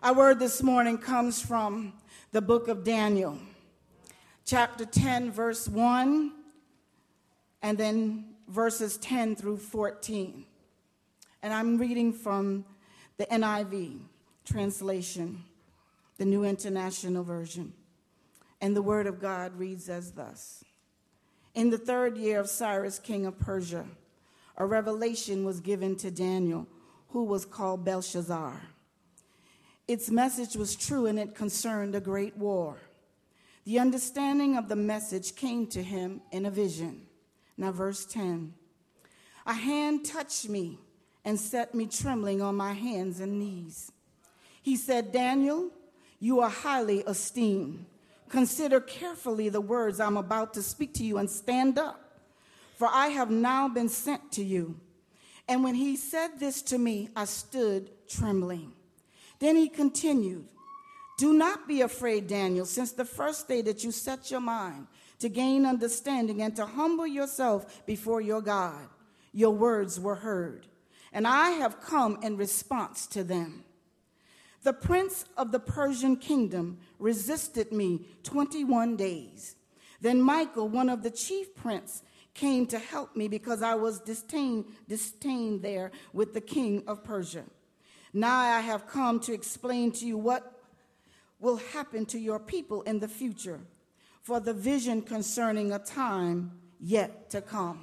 Our word this morning comes from the book of Daniel, chapter 10, verse 1, and then verses 10 through 14. And I'm reading from the NIV translation, the New International Version. And the word of God reads as thus. In the 3rd year of Cyrus, king of Persia, a revelation was given to Daniel, who was called Belshazzar. Its message was true, and it concerned a great war. The understanding of the message came to him in a vision. Now, verse 10. A hand touched me and set me trembling on my hands and knees. He said, Daniel, you are highly esteemed. Consider carefully the words I'm about to speak to you and stand up, for I have now been sent to you. And when he said this to me, I stood trembling. Then he continued, do not be afraid, Daniel, since the first day that you set your mind to gain understanding and to humble yourself before your God, your words were heard, and I have come in response to them. The prince of the Persian kingdom resisted me 21 days. Then Michael, one of the chief princes, came to help me because I was detained there with the king of Persia. Now I have come to explain to you what will happen to your people in the future, for the vision concerning a time yet to come.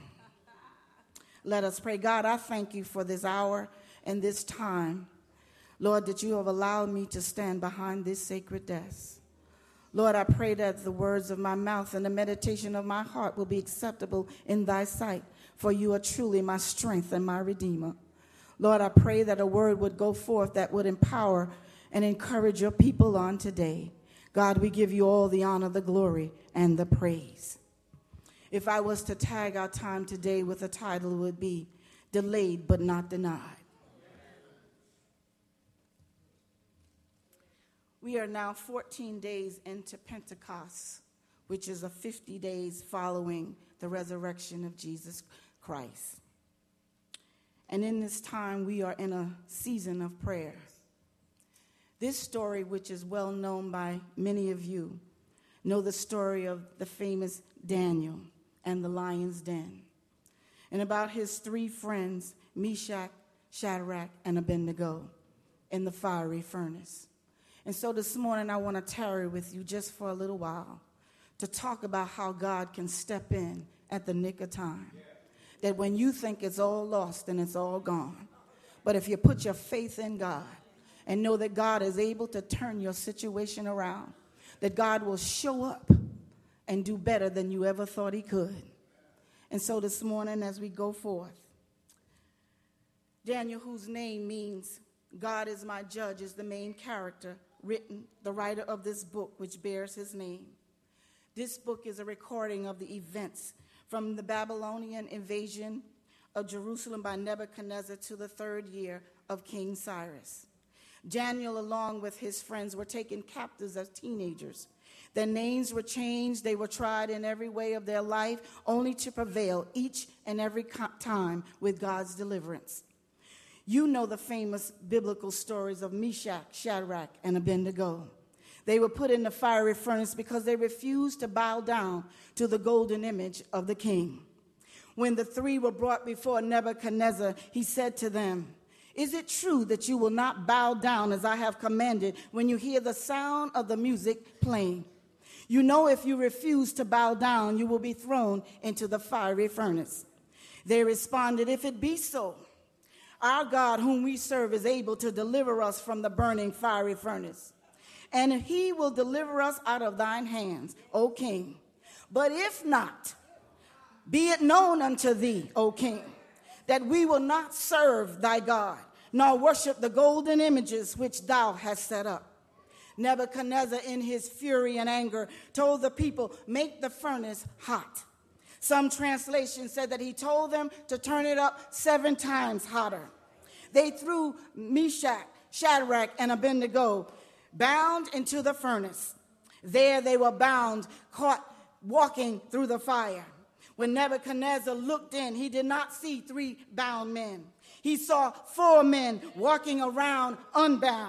Let us pray. God, I thank you for this hour and this time, Lord, that you have allowed me to stand behind this sacred desk. Lord, I pray that the words of my mouth and the meditation of my heart will be acceptable in thy sight, for you are truly my strength and my redeemer. Lord, I pray that a word would go forth that would empower and encourage your people on today. God, we give you all the honor, the glory, and the praise. If I was to tag our time today with a title, it would be Delayed But Not Denied. We are now 14 days into Pentecost, which is 50 days following the resurrection of Jesus Christ. And in this time, we are in a season of prayer. This story, which is well known by many of you, know the story of the famous Daniel and the lion's den, and about his 3 friends, Meshach, Shadrach, and Abednego, in the fiery furnace. And so this morning, I want to tarry with you just for a little while to talk about how God can step in at the nick of time. That when you think it's all lost and it's all gone, but if you put your faith in God and know that God is able to turn your situation around, that God will show up and do better than you ever thought he could. And so this morning, as we go forth, Daniel, whose name means God is my judge, is the main character written, the writer of this book, which bears his name. This book is a recording of the events from the Babylonian invasion of Jerusalem by Nebuchadnezzar to the 3rd year of King Cyrus. Daniel, along with his friends, were taken captives as teenagers. Their names were changed. They were tried in every way of their life, only to prevail each and every time with God's deliverance. You know the famous biblical stories of Meshach, Shadrach, and Abednego. They were put in the fiery furnace because they refused to bow down to the golden image of the king. When the 3 were brought before Nebuchadnezzar, he said to them, is it true that you will not bow down as I have commanded when you hear the sound of the music playing? You know, if you refuse to bow down, you will be thrown into the fiery furnace. They responded, if it be so, our God whom we serve is able to deliver us from the burning fiery furnace, and he will deliver us out of thine hands, O king. But if not, be it known unto thee, O king, that we will not serve thy God, nor worship the golden images which thou hast set up. Nebuchadnezzar, in his fury and anger, told the people, make the furnace hot. Some translations said that he told them to turn it up 7 times hotter. They threw Meshach, Shadrach, and Abednego bound into the furnace. There they were bound, caught walking through the fire. When Nebuchadnezzar looked in, he did not see 3 bound men. He saw 4 men walking around unbound.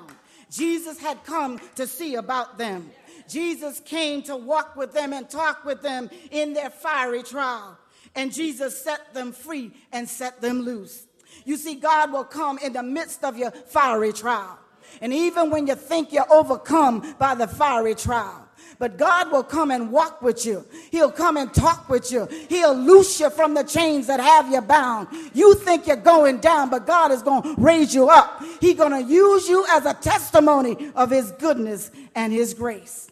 Jesus had come to see about them. Jesus came to walk with them and talk with them in their fiery trial. And Jesus set them free and set them loose. You see, God will come in the midst of your fiery trial. And even when you think you're overcome by the fiery trial, but God will come and walk with you. He'll come and talk with you. He'll loose you from the chains that have you bound. You think you're going down, but God is going to raise you up. He's going to use you as a testimony of his goodness and his grace.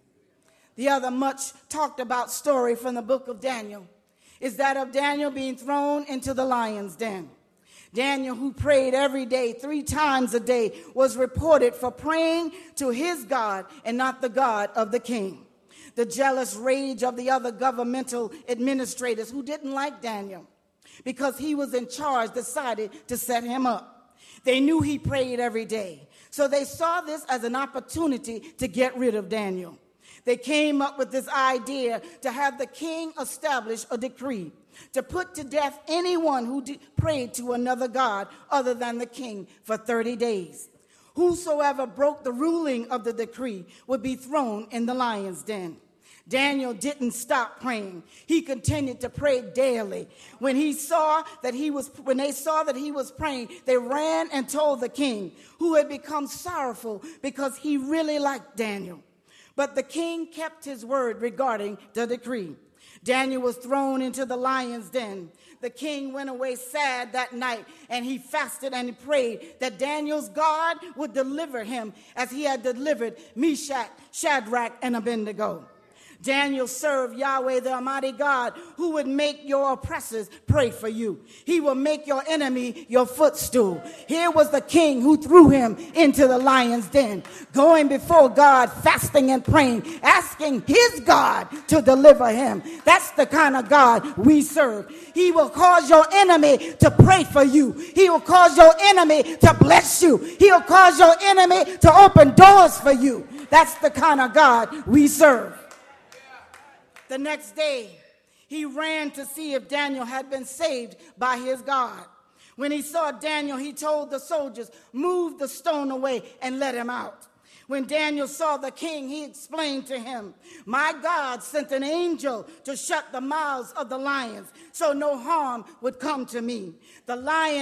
The other much talked about story from the book of Daniel is that of Daniel being thrown into the lion's den. Daniel, who prayed every day, 3 times a day, was reported for praying to his God and not the God of the king. The jealous rage of the other governmental administrators who didn't like Daniel because he was in charge decided to set him up. They knew he prayed every day, so they saw this as an opportunity to get rid of Daniel. They came up with this idea to have the king establish a decree to put to death anyone who prayed to another god other than the king for 30 days. Whosoever broke the ruling of the decree would be thrown in the lion's den. Daniel didn't stop praying. He continued to pray daily. When they saw that he was praying, they ran and told the king, who had become sorrowful because he really liked Daniel. But the king kept his word regarding the decree. Daniel was thrown into the lion's den. The king went away sad that night, and he fasted and he prayed that Daniel's God would deliver him as he had delivered Meshach, Shadrach, and Abednego. Daniel served Yahweh, the Almighty God, who would make your oppressors pray for you. He will make your enemy your footstool. Here was the king who threw him into the lion's den, going before God, fasting and praying, asking his God to deliver him. That's the kind of God we serve. He will cause your enemy to pray for you. He will cause your enemy to bless you. He will cause your enemy to open doors for you. That's the kind of God we serve. The next day, he ran to see if Daniel had been saved by his God. When he saw Daniel, he told the soldiers, "Move the stone away and let him out." When Daniel saw the king, he explained to him, "My God sent an angel to shut the mouths of the lions so no harm would come to me. The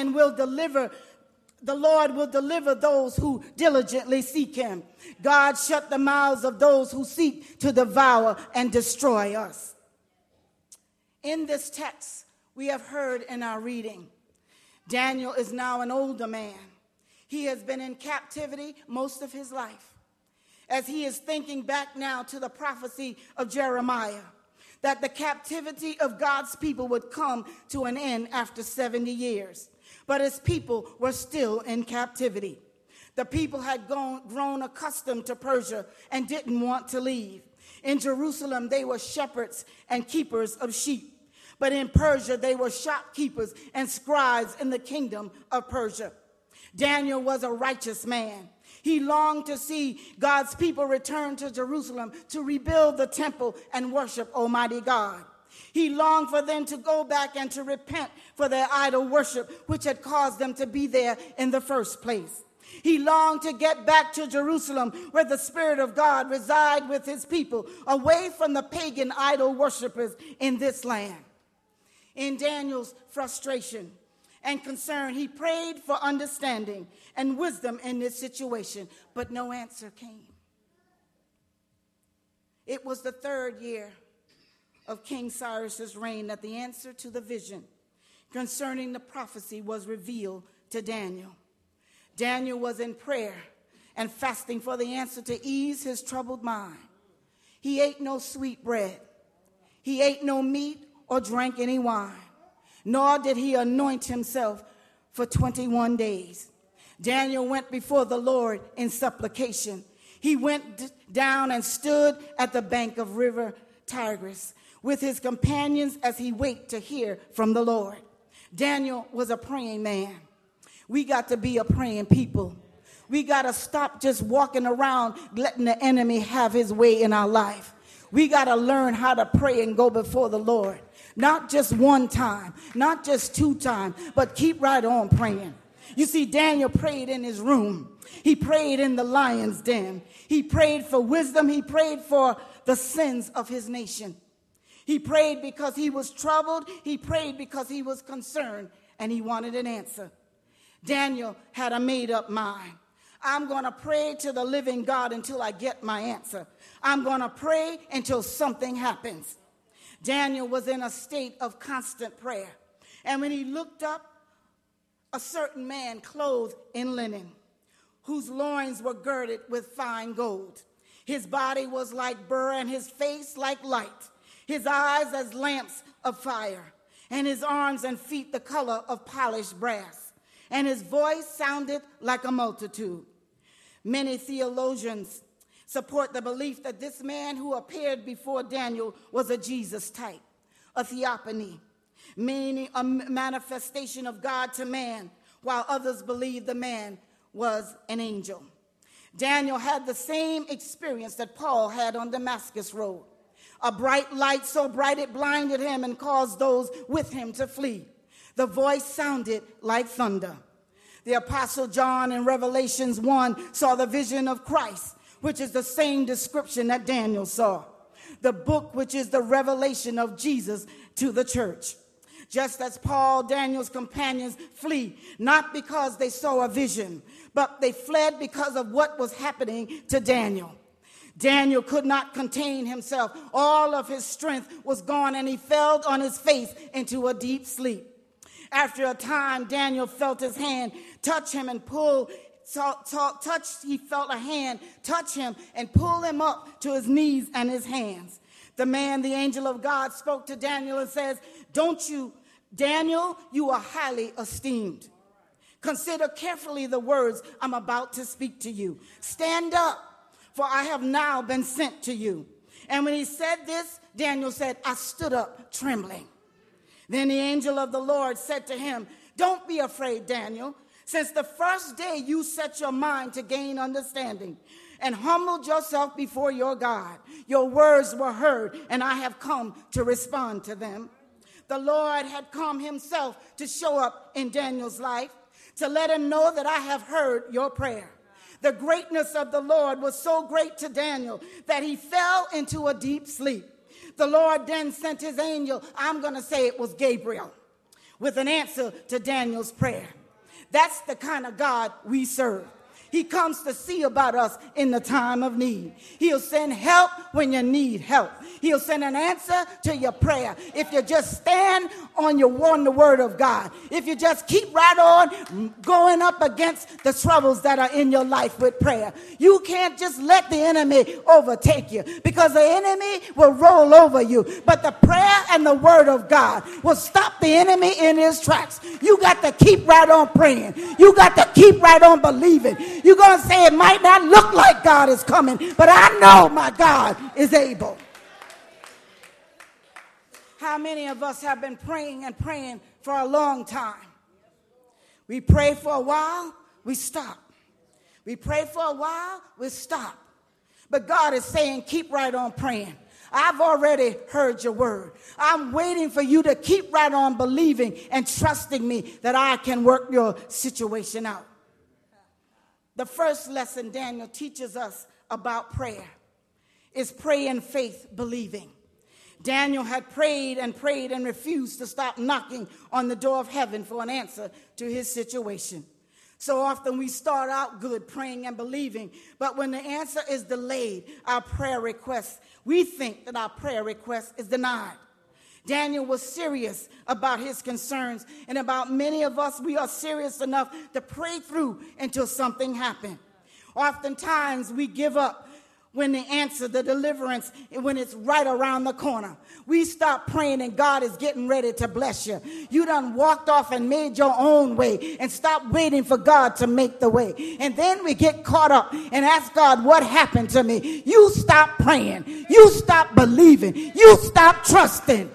Lord will deliver those who diligently seek him. God shut the mouths of those who seek to devour and destroy us." In this text, we have heard in our reading, Daniel is now an older man. He has been in captivity most of his life. As he is thinking back now to the prophecy of Jeremiah, that the captivity of God's people would come to an end after 70 years. But his people were still in captivity. The people had grown accustomed to Persia and didn't want to leave. In Jerusalem, they were shepherds and keepers of sheep. But in Persia, they were shopkeepers and scribes in the kingdom of Persia. Daniel was a righteous man. He longed to see God's people return to Jerusalem to rebuild the temple and worship Almighty God. He longed for them to go back and to repent for their idol worship, which had caused them to be there in the first place. He longed to get back to Jerusalem, where the Spirit of God reside with his people, away from the pagan idol worshipers in this land. In Daniel's frustration and concern, he prayed for understanding and wisdom in this situation, but no answer came. It was the 3rd year of King Cyrus's reign that the answer to the vision concerning the prophecy was revealed to Daniel. Daniel was in prayer and fasting for the answer to ease his troubled mind. He ate no sweet bread. He ate no meat or drank any wine, nor did he anoint himself for 21 days. Daniel went before the Lord in supplication. He went down and stood at the bank of river Tigris with his companions as he waited to hear from the Lord. Daniel was a praying man. We got to be a praying people. We got to stop just walking around letting the enemy have his way in our life. We got to learn how to pray and go before the Lord. Not just one time, not just 2 times, but keep right on praying. You see, Daniel prayed in his room. He prayed in the lion's den. He prayed for wisdom. He prayed for the sins of his nation. He prayed because he was troubled. He prayed because he was concerned, and he wanted an answer. Daniel had a made-up mind. I'm going to pray to the living God until I get my answer. I'm going to pray until something happens. Daniel was in a state of constant prayer. And when he looked up, a certain man clothed in linen, whose loins were girded with fine gold. His body was like burr, and his face like light, his eyes as lamps of fire, and his arms and feet the color of polished brass, and his voice sounded like a multitude. Many theologians support the belief that this man who appeared before Daniel was a Jesus type, a theophany, meaning a manifestation of God to man, while others believe the man was an angel. Daniel had the same experience that Paul had on Damascus Road. A bright light so bright it blinded him and caused those with him to flee. The voice sounded like thunder. The Apostle John in Revelations 1 saw the vision of Christ, which is the same description that Daniel saw. The book which is the revelation of Jesus to the church. Just as Paul, Daniel's companions flee, not because they saw a vision, but they fled because of what was happening to Daniel. Daniel could not contain himself. All of his strength was gone, and he fell on his face into a deep sleep. After a time, Daniel felt his hand touch him and pull. He felt a hand touch him and pull him up to his knees and his hands. The man, the angel of God, spoke to Daniel and says, "Don't you, Daniel, you are highly esteemed. Consider carefully the words I'm about to speak to you. Stand up, for I have now been sent to you." And when he said this, Daniel said, "I stood up trembling." Then the angel of the Lord said to him, "Don't be afraid, Daniel. Since the first day you set your mind to gain understanding and humbled yourself before your God, your words were heard, and I have come to respond to them." The Lord had come himself to show up in Daniel's life, to let him know that I have heard your prayer. The greatness of the Lord was so great to Daniel that he fell into a deep sleep. The Lord then sent his angel, I'm going to say it was Gabriel, with an answer to Daniel's prayer. That's the kind of God we serve. He comes to see about us in the time of need. He'll send help when you need help. He'll send an answer to your prayer. If you just stand on the word of God. If you just keep right on going up against the troubles that are in your life with prayer. You can't just let the enemy overtake you, because the enemy will roll over you. But the prayer and the word of God will stop the enemy in his tracks. You got to keep right on praying. You got to keep right on believing. You're going to say it might not look like God is coming, but I know my God is able. How many of us have been praying and praying for a long time? We pray for a while, we stop. We pray for a while, we stop. But God is saying, keep right on praying. I've already heard your word. I'm waiting for you to keep right on believing and trusting me that I can work your situation out. The first lesson Daniel teaches us about prayer is pray in faith, believing. Daniel had prayed and prayed and refused to stop knocking on the door of heaven for an answer to his situation. So often we start out good, praying and believing, but when the answer is delayed, our prayer request, we think that our prayer request is denied. Daniel was serious about his concerns, and about many of us, we are serious enough to pray through until something happened. Oftentimes, we give up when the answer, the deliverance, when it's right around the corner. We stop praying and God is getting ready to bless you. You done walked off and made your own way and stopped waiting for God to make the way. And then we get caught up and ask God, what happened to me? You stop praying. You stop believing. You stop trusting.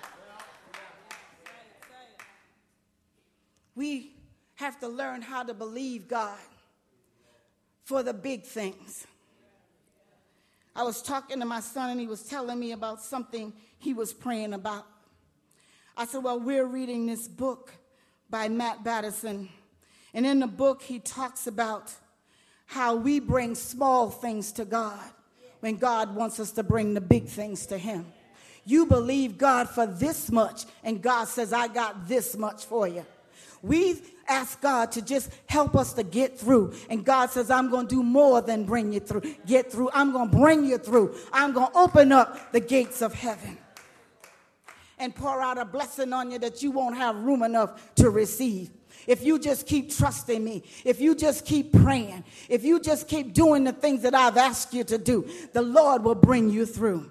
We have to learn how to believe God for the big things. I was talking to my son, and he was telling me about something he was praying about. I said, well, we're reading this book by Matt Batterson. And in the book, he talks about how we bring small things to God when God wants us to bring the big things to him. You believe God for this much, and God says, I got this much for you. We ask God to just help us to get through, and God says, I'm going to do more than bring you through. Get through. I'm going to bring you through. I'm going to open up the gates of heaven and pour out a blessing on you that you won't have room enough to receive. If you just keep trusting me, if you just keep praying, if you just keep doing the things that I've asked you to do, the Lord will bring you through.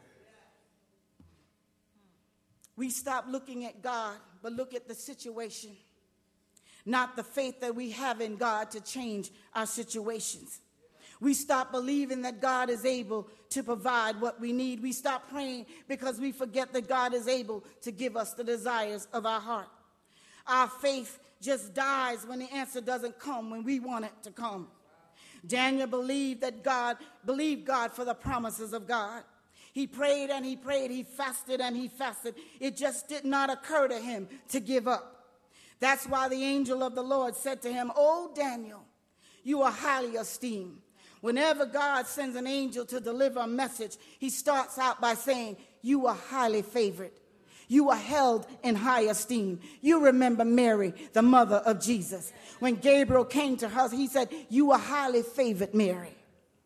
We stop looking at God, but look at the situation, not the faith that we have in God to change our situations. We stop believing that God is able to provide what we need. We stop praying because we forget that God is able to give us the desires of our heart. Our faith just dies when the answer doesn't come when we want it to come. Daniel believed God for the promises of God. He prayed and he prayed, he fasted and he fasted. It just did not occur to him to give up. That's why the angel of the Lord said to him, "Oh, Daniel, you are highly esteemed." Whenever God sends an angel to deliver a message, he starts out by saying, you are highly favored. You are held in high esteem. You remember Mary, the mother of Jesus. When Gabriel came to her, he said, you are highly favored, Mary.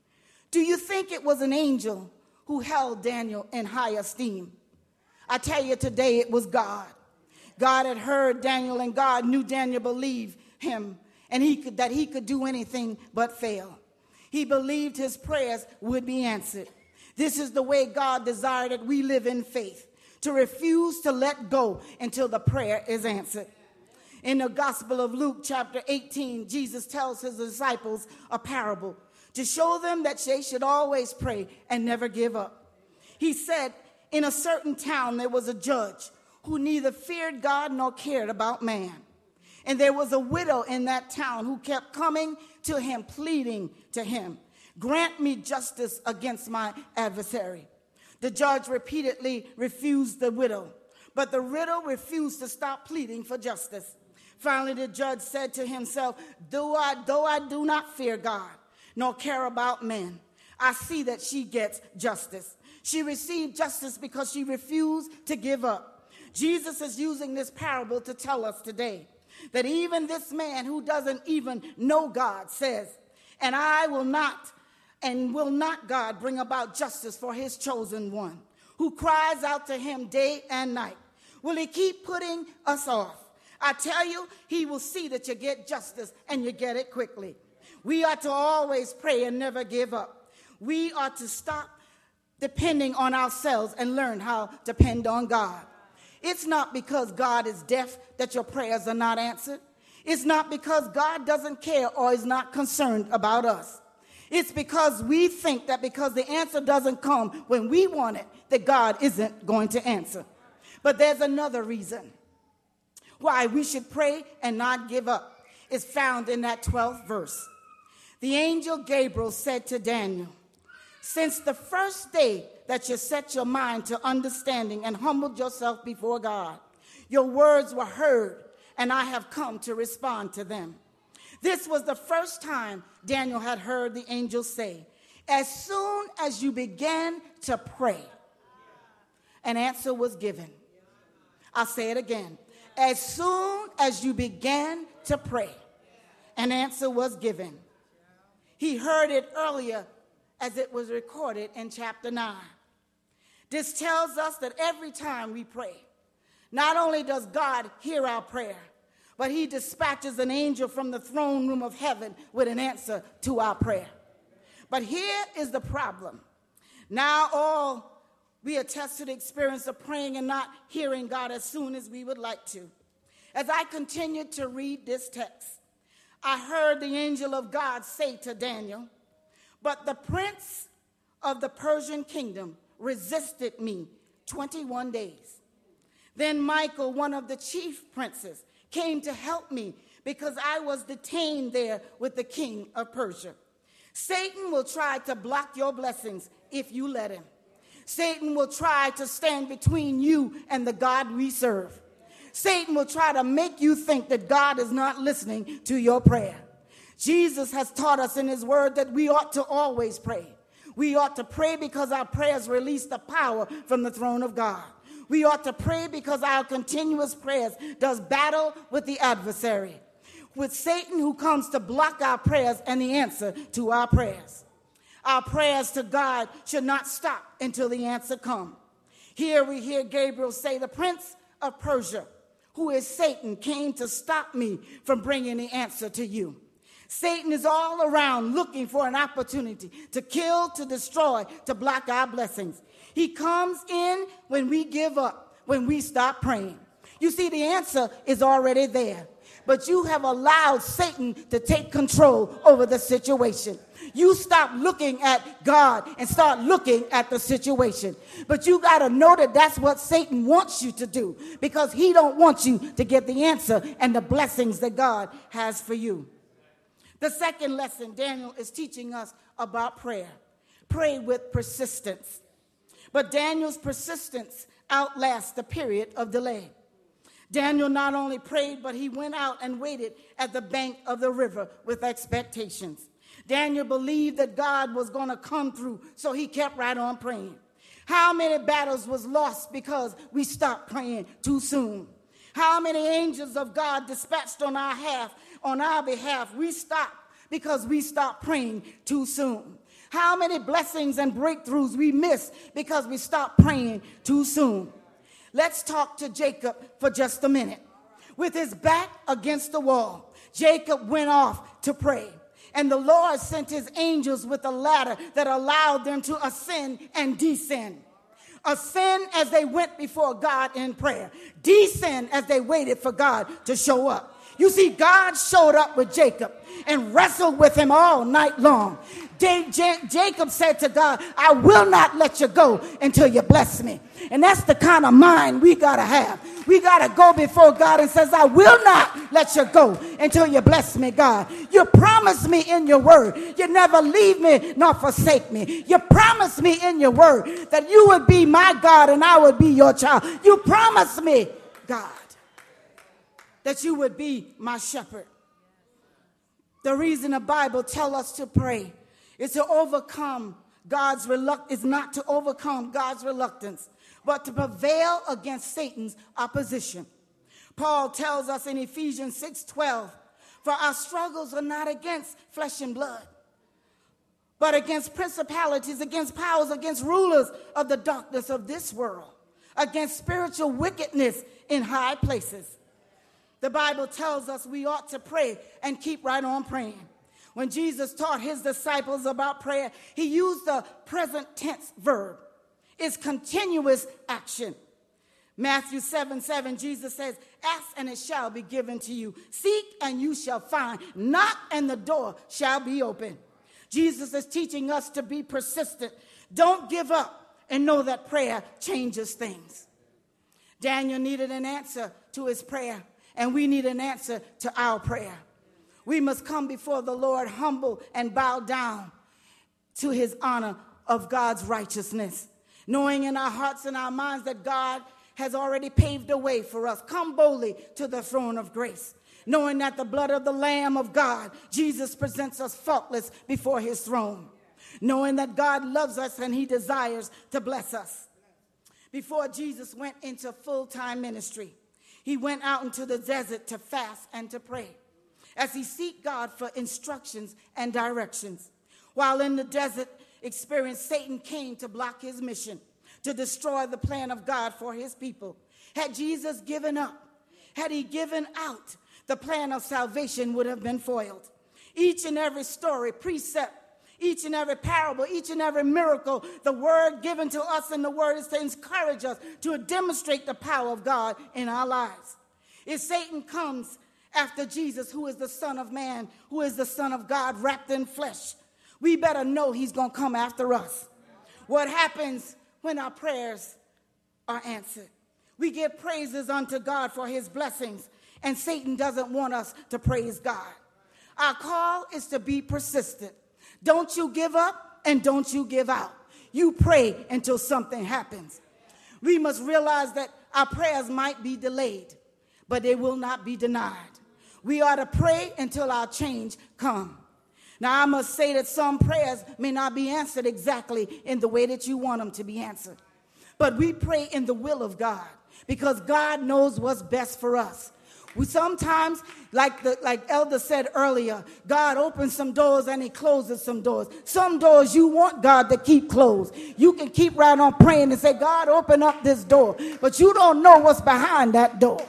Do you think it was an angel who held Daniel in high esteem? I tell you today, it was God. God had heard Daniel, and God knew Daniel believed him, and that he could do anything but fail. He believed his prayers would be answered. This is the way God desired that we live in faith, to refuse to let go until the prayer is answered. In the Gospel of Luke, chapter 18, Jesus tells his disciples a parable to show them that they should always pray and never give up. He said, in a certain town there was a judge who neither feared God nor cared about man. And there was a widow in that town who kept coming to him, pleading to him, grant me justice against my adversary. The judge repeatedly refused the widow, but the widow refused to stop pleading for justice. Finally, the judge said to himself, though I do not fear God, nor care about men, I see that she gets justice. She received justice because she refused to give up. Jesus is using this parable to tell us today that even this man who doesn't even know God says, and will not God bring about justice for his chosen one, who cries out to him day and night? Will he keep putting us off? I tell you, he will see that you get justice and you get it quickly. We are to always pray and never give up. We are to stop depending on ourselves and learn how to depend on God. It's not because God is deaf that your prayers are not answered. It's not because God doesn't care or is not concerned about us. It's because we think that because the answer doesn't come when we want it, that God isn't going to answer. But there's another reason why we should pray and not give up. It's found in that 12th verse. The angel Gabriel said to Daniel, since the first day that you set your mind to understanding and humbled yourself before God, your words were heard, and I have come to respond to them. This was the first time Daniel had heard the angel say, as soon as you began to pray, an answer was given. I'll say it again. As soon as you began to pray, an answer was given. He heard it earlier as it was recorded in chapter 9. This tells us that every time we pray, not only does God hear our prayer, but he dispatches an angel from the throne room of heaven with an answer to our prayer. But here is the problem. Now all we attest to the experience of praying and not hearing God as soon as we would like to. As I continued to read this text, I heard the angel of God say to Daniel, but the prince of the Persian kingdom resisted me 21 days. Then Michael, one of the chief princes, came to help me because I was detained there with the king of Persia. Satan will try to block your blessings if you let him. Satan will try to stand between you and the God we serve. Satan will try to make you think that God is not listening to your prayer. Jesus has taught us in his word that we ought to always pray. We ought to pray because our prayers release the power from the throne of God. We ought to pray because our continuous prayers does battle with the adversary, with Satan, who comes to block our prayers and the answer to our prayers. Our prayers to God should not stop until the answer comes. Here we hear Gabriel say, the prince of Persia, who is Satan, came to stop me from bringing the answer to you. Satan is all around looking for an opportunity to kill, to destroy, to block our blessings. He comes in when we give up, when we stop praying. You see, the answer is already there, but you have allowed Satan to take control over the situation. You stop looking at God and start looking at the situation. But you got to know that that's what Satan wants you to do, because he don't want you to get the answer and the blessings that God has for you. The second lesson Daniel is teaching us about prayer. Pray with persistence. But Daniel's persistence outlasts the period of delay. Daniel not only prayed, but he went out and waited at the bank of the river with expectations. Daniel believed that God was going to come through, so he kept right on praying. How many battles was lost because we stopped praying too soon? How many angels of God dispatched on our behalf, we stopped because we stopped praying too soon? How many blessings and breakthroughs we missed because we stopped praying too soon? Let's talk to Jacob for just a minute. With his back against the wall, Jacob went off to pray. And the Lord sent his angels with a ladder that allowed them to ascend and descend. Ascend as they went before God in prayer. Descend as they waited for God to show up. You see, God showed up with Jacob and wrestled with him all night long. Jacob said to God, I will not let you go until you bless me. And that's the kind of mind we got to have. We got to go before God and says, I will not let you go until you bless me, God. You promised me in your word. You never leave me nor forsake me. You promised me in your word that you would be my God and I would be your child. You promised me, God, that you would be my shepherd. The reason the Bible tells us to pray is to overcome God's reluctance, is not to overcome God's reluctance, but to prevail against Satan's opposition. Paul tells us in Ephesians 6:12, for our struggles are not against flesh and blood, but against principalities, against powers, against rulers of the darkness of this world, against spiritual wickedness in high places. The Bible tells us we ought to pray and keep right on praying. When Jesus taught his disciples about prayer, he used the present tense verb. It's continuous action. Matthew 7:7, Jesus says, ask and it shall be given to you. Seek and you shall find. Knock and the door shall be open. Jesus is teaching us to be persistent. Don't give up and know that prayer changes things. Daniel needed an answer to his prayer, and we need an answer to our prayer. We must come before the Lord humble and bow down to his honor of God's righteousness, knowing in our hearts and our minds that God has already paved a way for us. Come boldly to the throne of grace, knowing that the blood of the Lamb of God, Jesus, presents us faultless before his throne, knowing that God loves us and he desires to bless us. Before Jesus went into full-time ministry, he went out into the desert to fast and to pray, as he sought God for instructions and directions. While in the desert experience, Satan came to block his mission, to destroy the plan of God for his people. Had Jesus given up, had he given out, the plan of salvation would have been foiled. Each and every story, precept, each and every parable, each and every miracle, the word given to us in the word is to encourage us to demonstrate the power of God in our lives. If Satan comes after Jesus, who is the Son of Man, who is the Son of God wrapped in flesh, we better know he's going to come after us. What happens when our prayers are answered? We give praises unto God for his blessings, and Satan doesn't want us to praise God. Our call is to be persistent. Don't you give up and don't you give out. You pray until something happens. We must realize that our prayers might be delayed, but they will not be denied. We are to pray until our change come. Now, I must say that some prayers may not be answered exactly in the way that you want them to be answered. But we pray in the will of God because God knows what's best for us. We sometimes, like Elder said earlier, God opens some doors and he closes some doors. Some doors you want God to keep closed. You can keep right on praying and say, God, open up this door. But you don't know what's behind that door.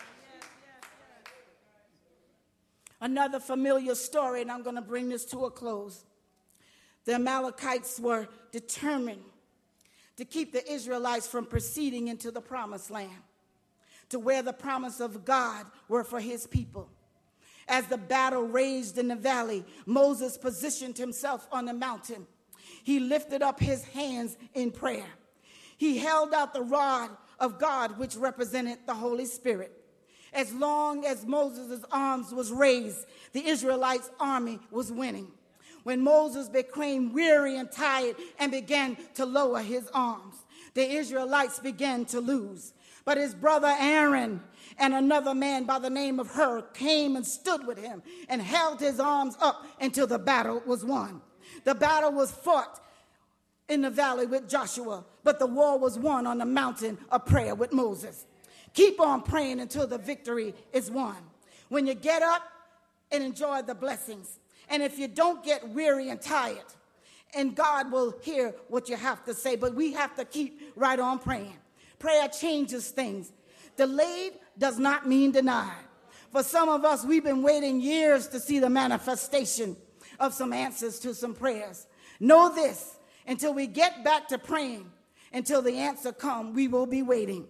Another familiar story, and I'm going to bring this to a close. The Amalekites were determined to keep the Israelites from proceeding into the promised land, to where the promise of God were for his people. As the battle raged in the valley, Moses positioned himself on the mountain. He lifted up his hands in prayer. He held out the rod of God, which represented the Holy Spirit. As long as Moses' arms was raised, the Israelites' army was winning. When Moses became weary and tired and began to lower his arms, the Israelites began to lose. But his brother Aaron and another man by the name of Hur came and stood with him and held his arms up until the battle was won. The battle was fought in the valley with Joshua, but the war was won on the mountain of prayer with Moses. Keep on praying until the victory is won. When you get up and enjoy the blessings, and if you don't get weary and tired, and God will hear what you have to say, but we have to keep right on praying. Prayer changes things. Delayed does not mean denied. For some of us, we've been waiting years to see the manifestation of some answers to some prayers. Know this, until we get back to praying, until the answer comes, we will be waiting.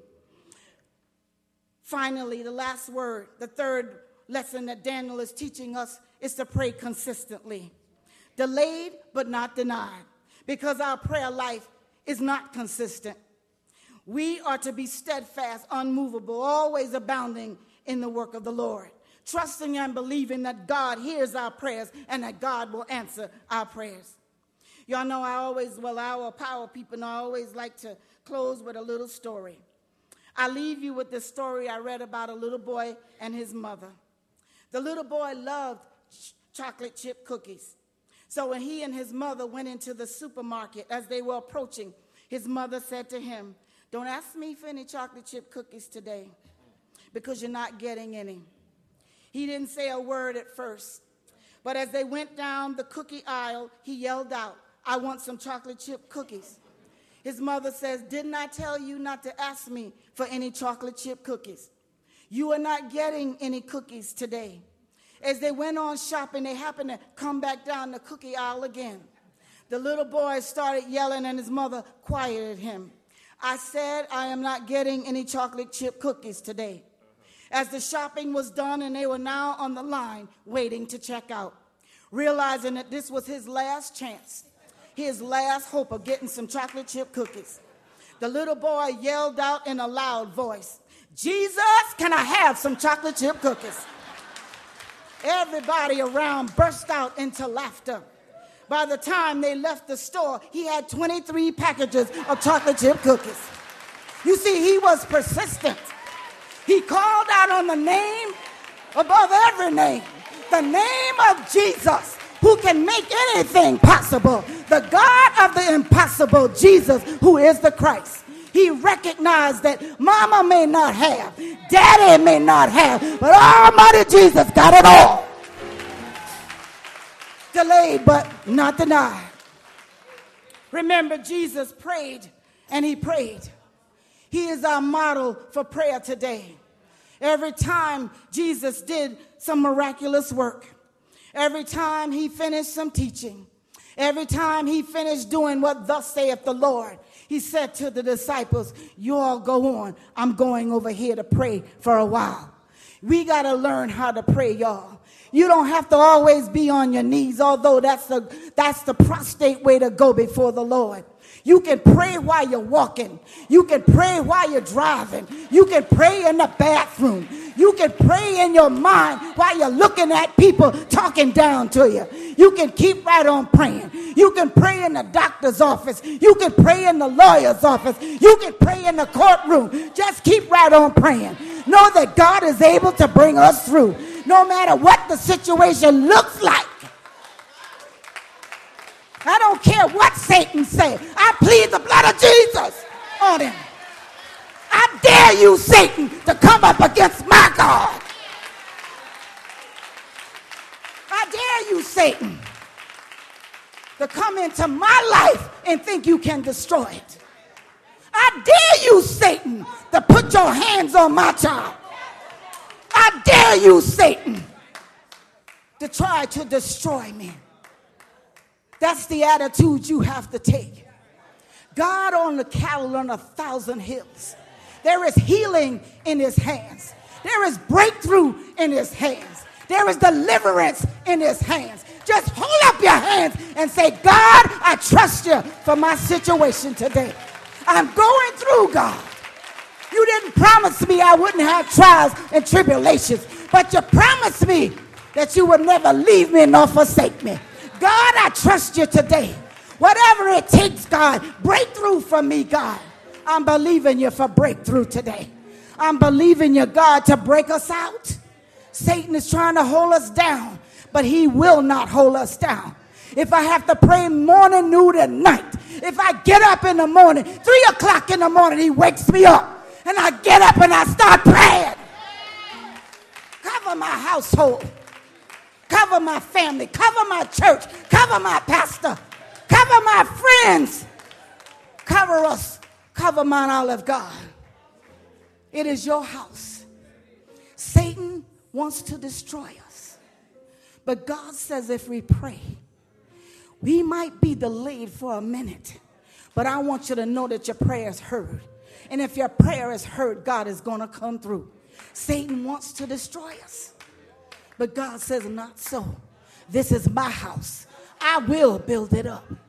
Finally, the last word, the third lesson that Daniel is teaching us is to pray consistently. Delayed but not denied, because our prayer life is not consistent. We are to be steadfast, unmovable, always abounding in the work of the Lord, trusting and believing that God hears our prayers and that God will answer our prayers. Y'all know our power people, and I always like to close with a little story. I leave you with this story I read about a little boy and his mother. The little boy loved chocolate chip cookies. So when he and his mother went into the supermarket, as they were approaching, his mother said to him, "Don't ask me for any chocolate chip cookies today because you're not getting any." He didn't say a word at first, but as they went down the cookie aisle, he yelled out, "I want some chocolate chip cookies." His mother says, "Didn't I tell you not to ask me for any chocolate chip cookies? You are not getting any cookies today." As they went on shopping, they happened to come back down the cookie aisle again. The little boy started yelling, and his mother quieted him. "I said I am not getting any chocolate chip cookies today." As the shopping was done and they were now on the line waiting to check out, realizing that this was his last chance, his last hope of getting some chocolate chip cookies, the little boy yelled out in a loud voice, "Jesus, can I have some chocolate chip cookies?" Everybody around burst out into laughter. By the time they left the store, he had 23 packages of chocolate chip cookies. You see, he was persistent. He called out on the name above every name, the name of Jesus, who can make anything possible, the God of the impossible, Jesus, who is the Christ. He recognized that mama may not have, daddy may not have, but Almighty Jesus got it all. Delayed but not denied. Remember, Jesus prayed and he prayed. He is our model for prayer today. Every time Jesus did some miraculous work, every time he finished some teaching, every time he finished doing what thus saith the Lord, he said to the disciples, "You all go on. I'm going over here to pray for a while." We got to learn how to pray, y'all. You don't have to always be on your knees, although that's the prostate way to go before the Lord. You can pray while you're walking. You can pray while you're driving. You can pray in the bathroom. You can pray in your mind while you're looking at people talking down to you. You can keep right on praying. You can pray in the doctor's office. You can pray in the lawyer's office. You can pray in the courtroom. Just keep right on praying. Know that God is able to bring us through. no matter what the situation looks like. I don't care what Satan says. I plead the blood of Jesus on him. I dare you, Satan, to come up against my God. I dare you, Satan, to come into my life and think you can destroy it. I dare you, Satan, to put your hands on my child. I dare you, Satan, to try to destroy me. That's the attitude you have to take. God on the cattle on 1,000 hills. There is healing in his hands. There is breakthrough in his hands. There is deliverance in his hands. Just hold up your hands and say, God, I trust you for my situation today. I'm going through, God. You didn't promise me I wouldn't have trials and tribulations, but you promised me that you would never leave me nor forsake me. God, I trust you today. Whatever it takes, God, breakthrough for me, God. I'm believing you for breakthrough today. I'm believing you, God, to break us out. Satan is trying to hold us down, but he will not hold us down. If I have to pray morning, noon, and night, if I get up in the morning, 3 o'clock in the morning, he wakes me up, and I get up and I start praying. Cover my household. Cover my family. Cover my church. Cover my pastor. Cover my friends. Cover us. Cover Mount Olive, God. It is your house. Satan wants to destroy us. But God says if we pray, we might be delayed for a minute. But I want you to know that your prayer is heard. And if your prayer is heard, God is going to come through. Satan wants to destroy us. But God says, not so. This is my house. I will build it up.